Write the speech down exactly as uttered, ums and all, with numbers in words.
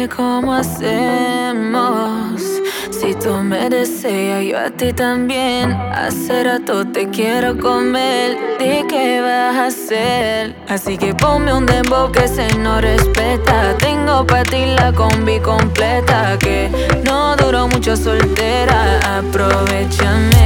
Dime cómo hacemos. Si tú me deseas, yo a ti también. Hace rato te quiero comer. Di qué vas a hacer. Así que ponme un dembow que se no respeta. Tengo pa' ti la combi completa. Que no duró mucho soltera. Aprovechame.